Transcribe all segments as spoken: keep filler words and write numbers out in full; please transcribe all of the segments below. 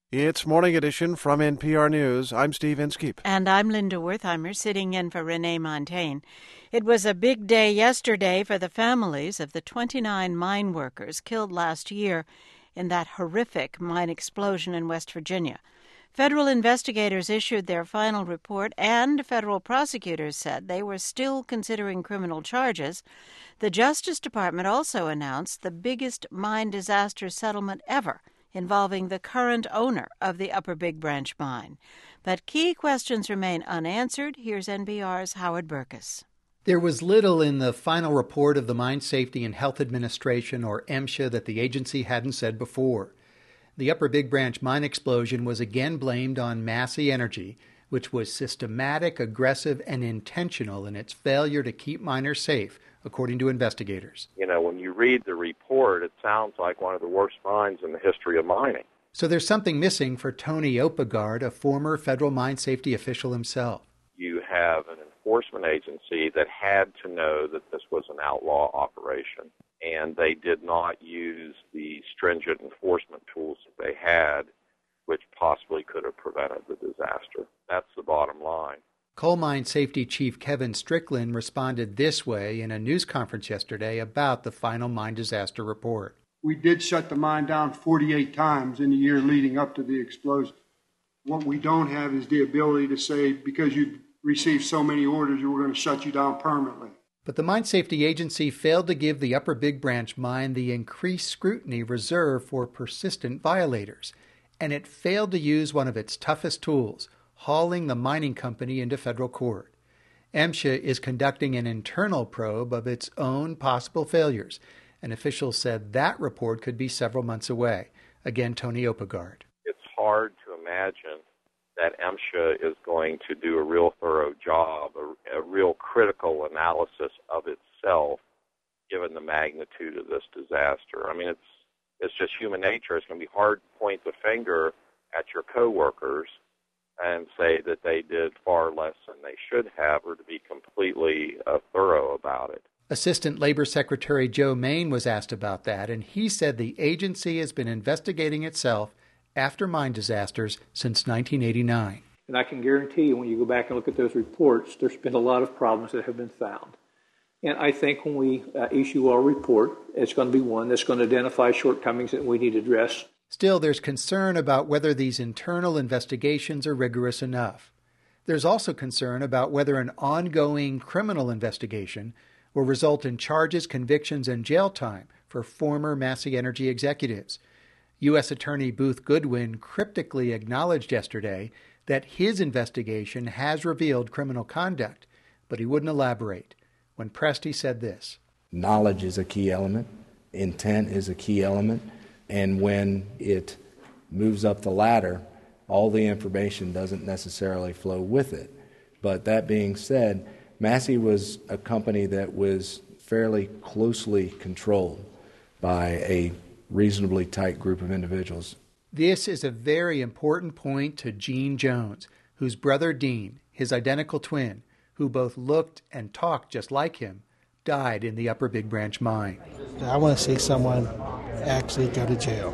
It's Morning Edition from N P R News. I'm Steve Inskeep. And I'm Linda Wertheimer, sitting in for Renee Montaigne. It was a big day yesterday for the families of the twenty-nine mine workers killed last year in that horrific mine explosion in West Virginia. Federal investigators issued their final report, and federal prosecutors said they were still considering criminal charges. The Justice Department also announced the biggest mine disaster settlement ever, involving the current owner of the Upper Big Branch mine. But key questions remain unanswered. Here's N P R's Howard Burkus. There was little in the final report of the Mine Safety and Health Administration, or MSHA, that the agency hadn't said before. The Upper Big Branch mine explosion was again blamed on Massey Energy, which was systematic, aggressive, and intentional in its failure to keep miners safe, according to investigators. You know, when you read the report, it sounds like one of the worst mines in the history of mining. So there's something missing for Tony Oppegaard, a former federal mine safety official himself. You have an enforcement agency that had to know that this was an outlaw operation, and they did not use the stringent enforcement tools that they had, which possibly could have prevented the disaster. That's the bottom line. Coal Mine Safety Chief Kevin Strickland responded this way in a news conference yesterday about the final mine disaster report. We did shut the mine down forty-eight times in the year leading up to the explosion. What we don't have is the ability to say, because you received so many orders, we're going to shut you down permanently. But the Mine Safety Agency failed to give the Upper Big Branch mine the increased scrutiny reserved for persistent violators, and it failed to use one of its toughest tools, hauling the mining company into federal court. MSHA is conducting an internal probe of its own possible failures, and officials said that report could be several months away. Again, Tony Oppegaard. It's hard to imagine that MSHA is going to do a real thorough job, a, a real critical analysis of itself, given the magnitude of this disaster. I mean, it's it's just human nature. It's going to be hard to point the finger at your coworkers and say that they did far less than they should have, or to be completely uh, thorough about it. Assistant Labor Secretary Joe Main was asked about that, and he said the agency has been investigating itself after mine disasters since nineteen eighty-nine. And I can guarantee you, when you go back and look at those reports, there's been a lot of problems that have been found. And I think when we uh, issue our report, it's going to be one that's going to identify shortcomings that we need to address. Still, there's concern about whether these internal investigations are rigorous enough. There's also concern about whether an ongoing criminal investigation will result in charges, convictions, and jail time for former Massey Energy executives. U S Attorney Booth Goodwin cryptically acknowledged yesterday that his investigation has revealed criminal conduct, but he wouldn't elaborate. When pressed, he said this. Knowledge is a key element. Intent is a key element. And when it moves up the ladder, all the information doesn't necessarily flow with it. But that being said, Massey was a company that was fairly closely controlled by a reasonably tight group of individuals. This is a very important point to Gene Jones, whose brother Dean, his identical twin, who both looked and talked just like him, died in the Upper Big Branch mine. I want to see someone actually go to jail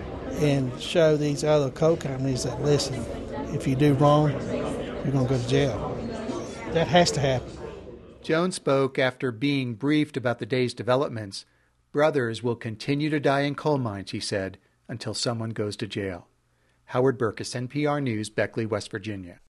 and show these other coal companies that, listen, if you do wrong, you're going to go to jail. That has to happen. Jones spoke after being briefed about the day's developments. Brothers will continue to die in coal mines, he said, until someone goes to jail. Howard Burkus, N P R News, Beckley, West Virginia.